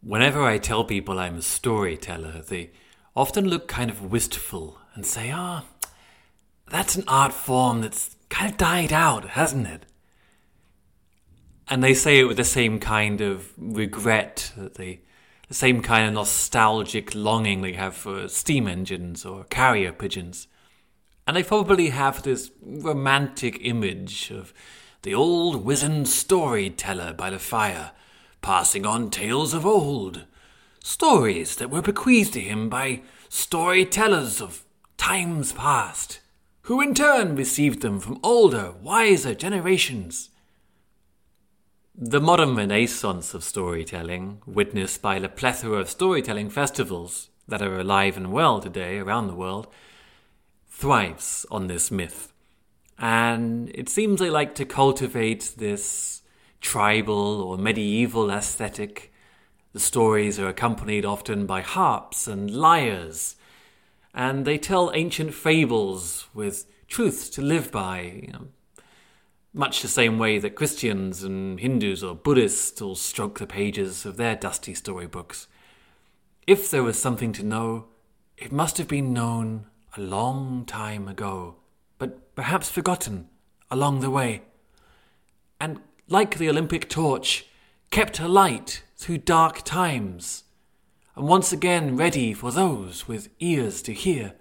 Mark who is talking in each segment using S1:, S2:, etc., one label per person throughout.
S1: Whenever I tell people I'm a storyteller, they often look kind of wistful and say, that's an art form that's kind of died out, hasn't it? And they say it with the same kind of regret, the same kind of nostalgic longing they have for steam engines or carrier pigeons. And they probably have this romantic image of the old wizened storyteller by the fire, passing on tales of old, stories that were bequeathed to him by storytellers of times past, who in turn received them from older, wiser generations. The modern renaissance of storytelling, witnessed by the plethora of storytelling festivals that are alive and well today around the world, thrives on this myth. And it seems they like to cultivate this tribal or medieval aesthetic. The stories are accompanied often by harps and lyres, and they tell ancient fables with truths to live by, much the same way that Christians and Hindus or Buddhists all stroke the pages of their dusty storybooks. If there was something to know, it must have been known a long time ago, but perhaps forgotten along the way. And like the Olympic torch, kept alight through dark times, and once again ready for those with ears to hear.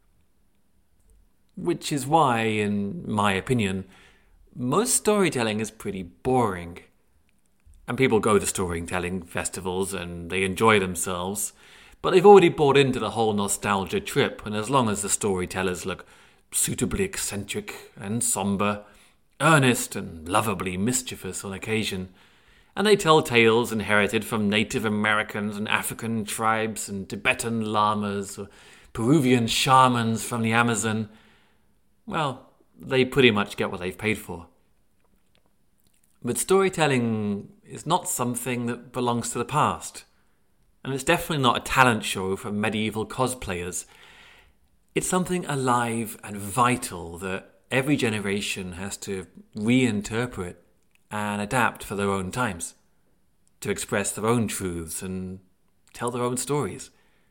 S1: Which is why, in my opinion, most storytelling is pretty boring. And people go to storytelling festivals and they enjoy themselves, but they've already bought into the whole nostalgia trip, and as long as the storytellers look suitably eccentric and somber, earnest and lovably mischievous on occasion, and they tell tales inherited from Native Americans and African tribes and Tibetan lamas or Peruvian shamans from the Amazon, well, they pretty much get what they've paid for. But storytelling is not something that belongs to the past, and it's definitely not a talent show for medieval cosplayers. It's something alive and vital that every generation has to reinterpret and adapt for their own times, to express their own truths and tell their own stories.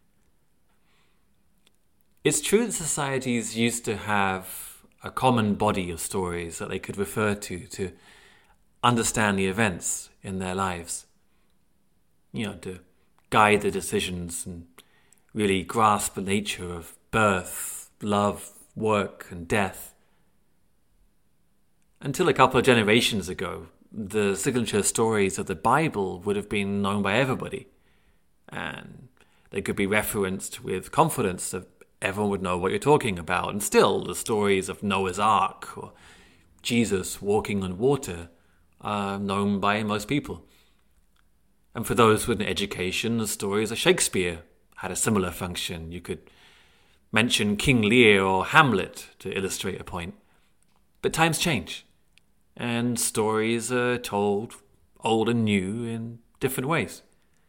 S1: It's true that societies used to have a common body of stories that they could refer to understand the events in their lives, to guide their decisions and really grasp the nature of birth, love, work, and death. Until a couple of generations ago, the signature stories of the Bible would have been known by everybody, and they could be referenced with confidence that everyone would know what you're talking about. And still, the stories of Noah's Ark or Jesus walking on water are known by most people. And for those with an education, the stories of Shakespeare had a similar function. You could mention King Lear or Hamlet to illustrate a point. But times change, and stories are told old and new in different ways.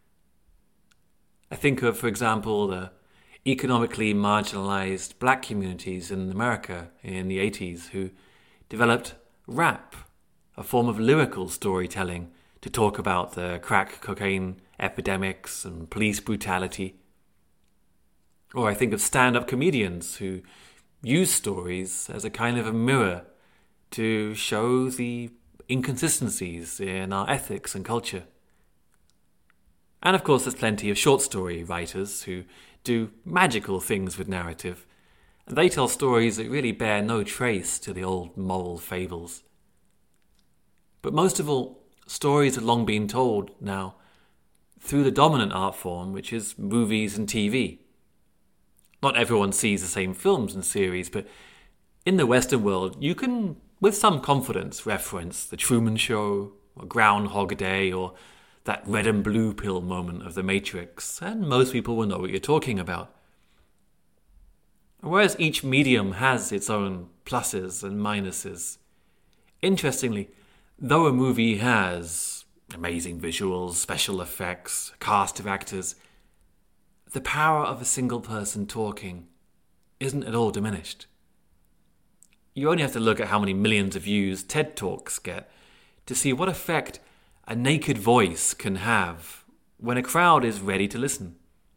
S1: I think of, for example, the economically marginalized black communities in America in the 80s who developed rap, a form of lyrical storytelling to talk about the crack cocaine epidemics and police brutality. Or I think of stand-up comedians who use stories as a kind of a mirror to show the inconsistencies in our ethics and culture. And of course, there's plenty of short story writers who do magical things with narrative, and they tell stories that really bear no trace to the old moral fables. But most of all, stories have long been told now through the dominant art form, which is movies and TV. Not everyone sees the same films and series, but in the Western world, you can, with some confidence, reference The Truman Show, or Groundhog Day, or that red and blue pill moment of The Matrix, and most people will know what you're talking about. Whereas each medium has its own pluses and minuses, interestingly, though a movie has amazing visuals, special effects, a cast of actors, the power of a single person talking isn't at all diminished. You only have to look at how many millions of views TED Talks get to see what effect a naked voice can have when a crowd is ready to listen.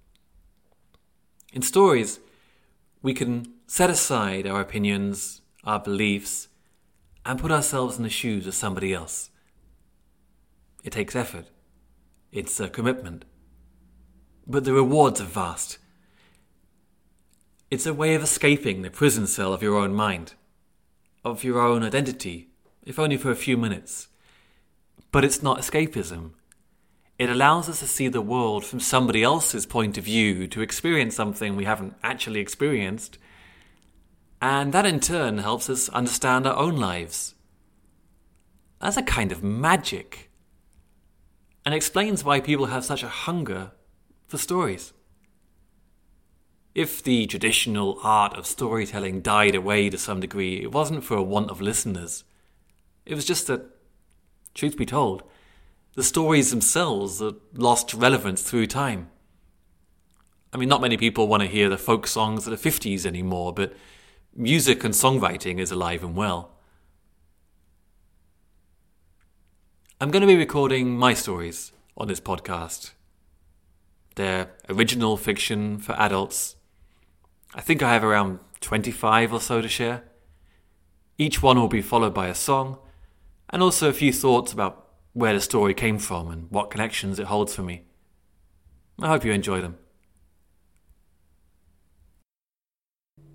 S1: In stories, we can set aside our opinions, our beliefs, and put ourselves in the shoes of somebody else. It takes effort. It's a commitment. But the rewards are vast. It's a way of escaping the prison cell of your own mind, of your own identity, if only for a few minutes. But it's not escapism. It allows us to see the world from somebody else's point of view, to experience something we haven't actually experienced, and that in turn helps us understand our own lives. That's a kind of magic, and explains why people have such a hunger for stories. If the traditional art of storytelling died away to some degree, it wasn't for a want of listeners. It was just that, truth be told, the stories themselves are lost relevance through time. I mean, not many people want to hear the folk songs of the 50s anymore, but music and songwriting is alive and well. I'm going to be recording my stories on this podcast. They're original fiction for adults. I think I have around 25 or so to share. Each one will be followed by a song, and also a few thoughts about where the story came from and what connections it holds for me. I hope you enjoy them.